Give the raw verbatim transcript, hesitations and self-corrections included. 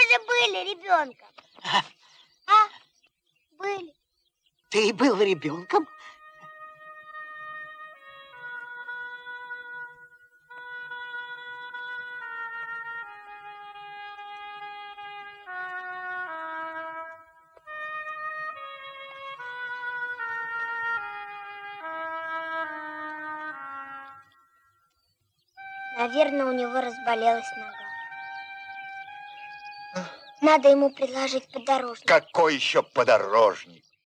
же были ребенком. А? а? Были. Ты был ребенком? Наверное, у него разболелась нога. Надо ему предложить подорожник. Какой еще подорожник?